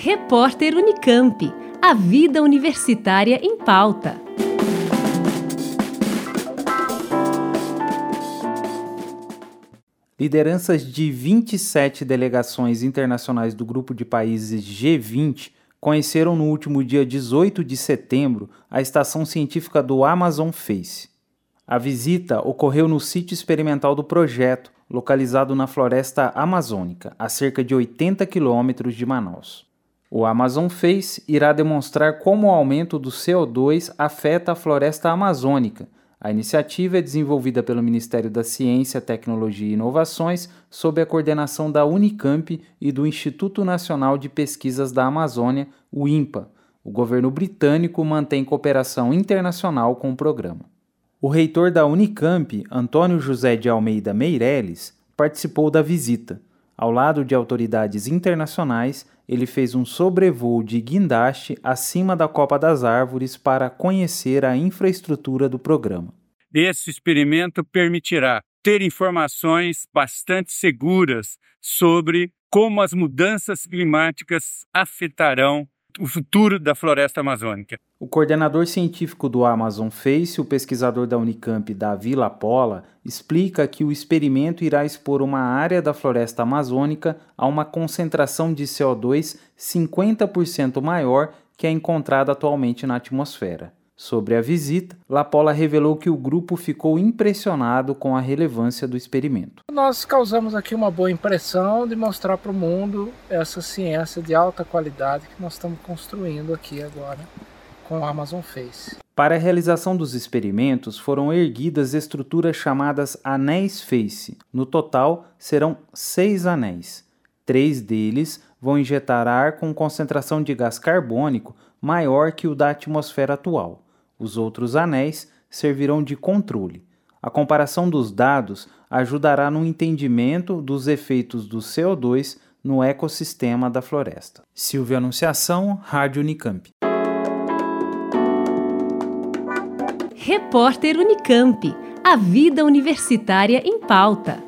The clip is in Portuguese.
Repórter Unicamp. A vida universitária em pauta. Lideranças de 27 delegações internacionais do grupo de países G20 conheceram no último dia 18 de setembro a estação científica do Amazon Face. A visita ocorreu no sítio experimental do projeto, localizado na floresta amazônica, a cerca de 80 quilômetros de Manaus. O Amazon Face irá demonstrar como o aumento do CO2 afeta a floresta amazônica. A iniciativa é desenvolvida pelo Ministério da Ciência, Tecnologia e Inovações, sob a coordenação da Unicamp e do Instituto Nacional de Pesquisas da Amazônia, o INPA. O governo britânico mantém cooperação internacional com o programa. O reitor da Unicamp, Antônio José de Almeida Meireles, participou da visita. Ao lado de autoridades internacionais, ele fez um sobrevoo de guindaste acima da copa das árvores para conhecer a infraestrutura do programa. Esse experimento permitirá ter informações bastante seguras sobre como as mudanças climáticas afetarão o futuro da floresta amazônica. O coordenador científico do Amazon Face, o pesquisador da Unicamp, Davi Lapola, explica que o experimento irá expor uma área da floresta amazônica a uma concentração de CO2 50% maior que a encontrada atualmente na atmosfera. Sobre a visita, Lapola revelou que o grupo ficou impressionado com a relevância do experimento. Nós causamos aqui uma boa impressão de mostrar para o mundo essa ciência de alta qualidade que nós estamos construindo aqui agora com o Amazon Face. Para a realização dos experimentos, foram erguidas estruturas chamadas anéis Face. No total, serão 6 anéis. 3 deles vão injetar ar com concentração de gás carbônico maior que o da atmosfera atual. Os outros anéis servirão de controle. A comparação dos dados ajudará no entendimento dos efeitos do CO2 no ecossistema da floresta. Silvia Anunciação, Rádio Unicamp. Repórter Unicamp. A vida universitária em pauta.